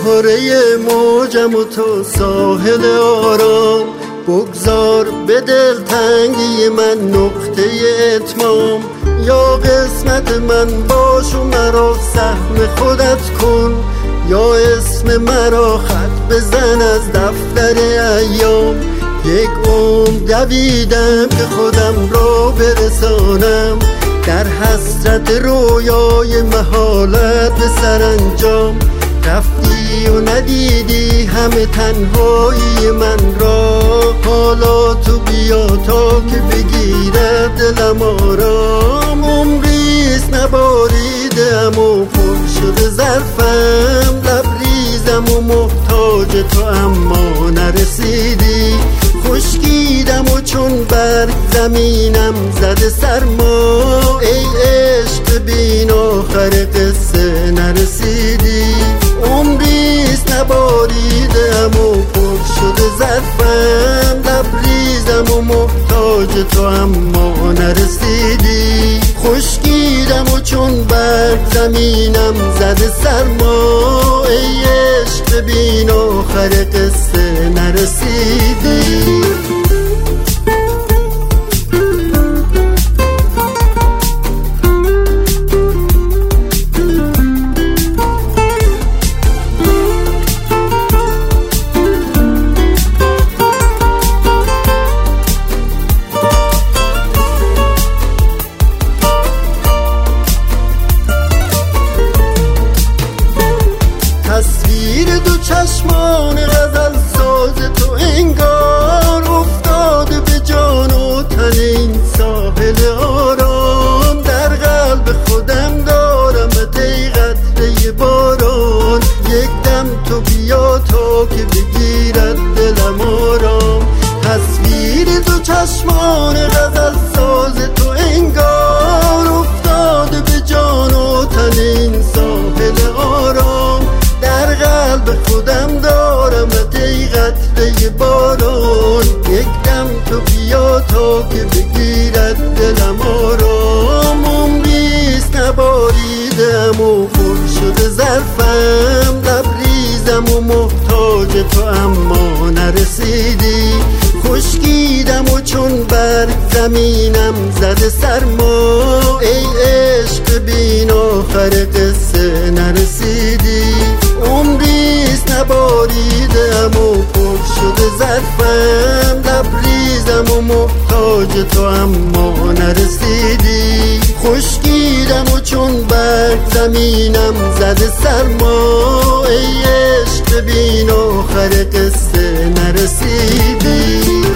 سحره موجم و تو ساحل آرام، بگذار به دلتنگی من نقطه اتمام. یا قسمت من باش و مرا سهم خودت کن، یا اسم مرا خط بزن از دفتر ایام. یک عمر دویدم که خودم را برسانم، در حسرت رویای محالت به سرانجام. رفتی و ندیدی همه تنهایی من را، حالا تو بیا تا که بگیرد دلم آرام. عمریست نباریدم و پر شده ظرفم، لبریزم و محتاج تو اما نرسیدی. خشکیدم و چون برگ زمینم زده سرما، ای عشق بین آخر قصه نرسیدی. عمریست نباریدم و پر شده ظرفم، لبریزم و محتاج تو اما نرسیدی. خشکیدم و چون برگ زمینم زده سرما، ای عشق بین آخر قصه نرسیدی. تصویر دو چشمان غزل ساز تو انگار، افتاده به جان و تن این ساحل آرام. در قلب خودم دارم ای قطره باران، یک دم تو بیا تا که بگیرد دلم آرام. تصویر دو چشمان غزل ساز تو انگار، افتاده به جان و تن این ساحل آرام. در قلب خودم دارم ای قطره باران، یک دم تو بیا تا که بگیرد دلم آرام. عمریست نباریدم و پر شده ظرفم، لبریزم و محتاج تو اما نرسیدی. خشکیدم و چون برگ زمینم زده سرما، ای عشق بین آخر قصه نرسیدی. عمریست نباریدم و پر شده ظرفم، لبریزم و محتاج تو اما نرسیدی. خشکیدم و چون برگ زمینم زده سرما، ای عشق بین آخر قصه نرسیدی.